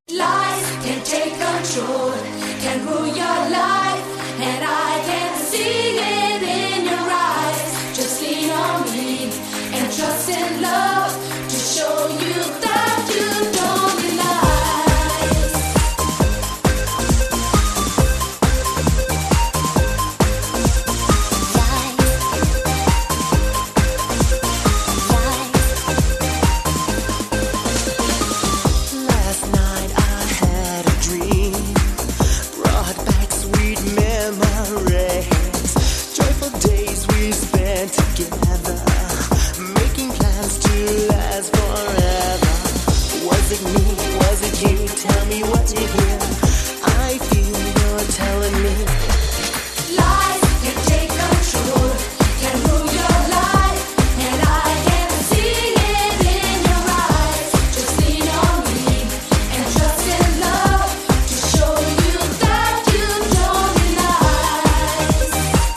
Lies can take control, can rule your life, and I can see it in your eyes. Just lean on me and trust in love to show you that you don't need lies. Last night I had a dream, brought back sweet memories, joyful days we spent together, making plans to last forever. Was it me? Was it you? Tell me what you hear. I feel you're telling me. Lies can take control, can rule your life, and I can see it in your eyes. Just lean on me and trust in love to show you that you don't need lies.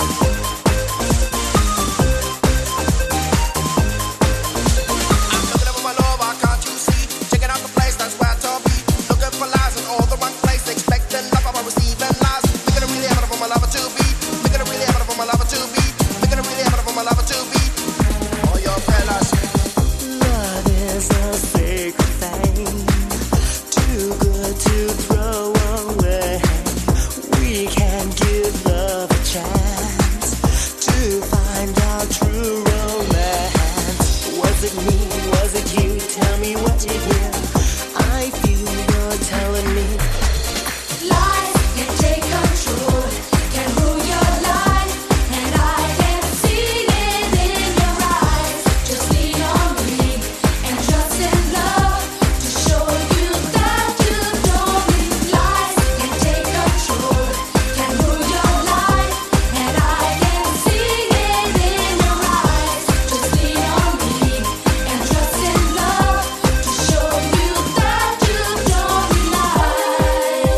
I'm looking up for my love, why can't you see? Checking out the place, that's where to be. Looking for lies in all the wrong place, expecting love, I'm receiving lies. Thinking I'm really having for my lover to be. Thinking I'm really having for my lover to be. Thinking I'm really having for my lover to be. All your fellas. Love is a sacred thing, too good to throw away. We can give love a chance to find our true romance. Was it me? Was it you? Tell me what you hear. I feel you're telling me. Lies can take control, can rule your life, and I can see it in your eyes. Just lean on me and trust in love to show you that you don't need lies. Can take control, can rule your life, and I can see it in your eyes. Just lean on me and trust in love to show you that you don't need lies.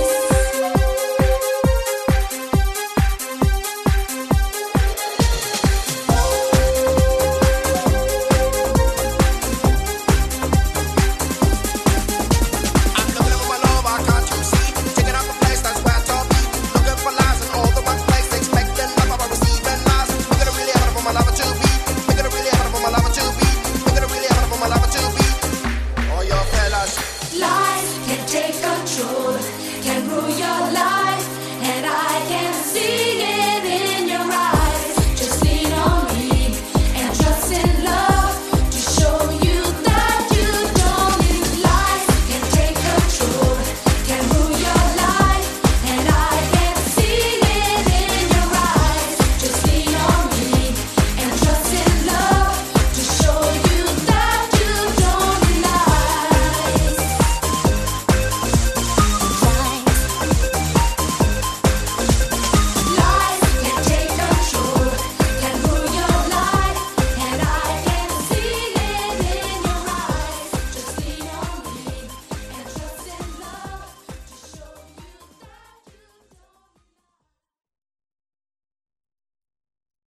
I'm looking up for my love, why can't you see? Checking out the place, that's where to be. Looking for lies in all the wrong place, expecting love, I'm receiving lies. Thinking I'm really having for my lover to be. Thinking I'm really having for my lover to be. Thinking I'm really having for my lover to be. All your fellas. Lies can take control, can rule your life.